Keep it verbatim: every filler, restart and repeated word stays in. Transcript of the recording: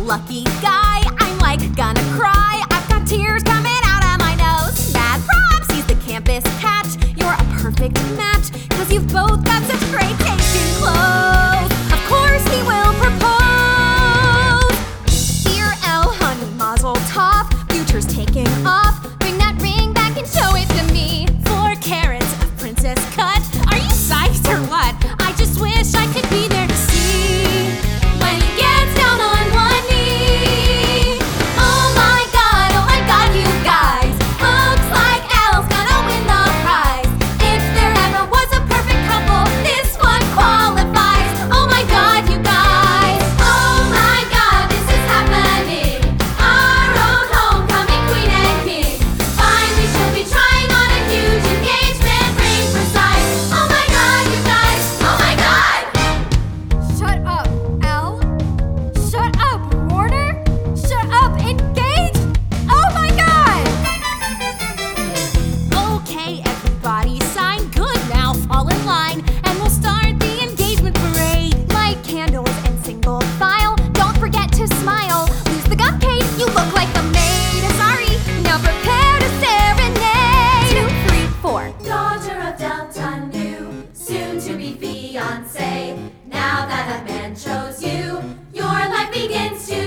lucky guy. I'm like gonna cry. I've got tears coming out of my nose. Mad props, he's the campus catch. You're a perfect match, cause you've both got such great taste in clothes. Of course he will propose. Dear Elle, honey, mazel tov. Future's taking off. Bring that ring back and show it to me. Four carats of princess cut. Are you psyched or what? I just wish I could be there to see when he gets down on one knee. Oh my god, oh my god, you guys. Looks like Elle's gonna win the prize. If there ever was a perfect couple, this one qualifies. Oh my god, you guys. Oh my god, this is happening. Our own homecoming queen and king. Finally she'll be trying on a huge engagement ring precise. Oh my god, you guys. Oh my god. Shut up, Elle. Shut up, Warner. Shut up, engage. Oh my god. Okay, everybody, sign good now. Fall in line, and we'll start the engagement parade. Light candles and single file. Don't forget to smile. Lose the cupcake, you look like the maid. Sorry, now prepare to serenade. Two, three, four. Daughter of Delta Nu, soon to be fiancé. Now that a man chose you, your life begins to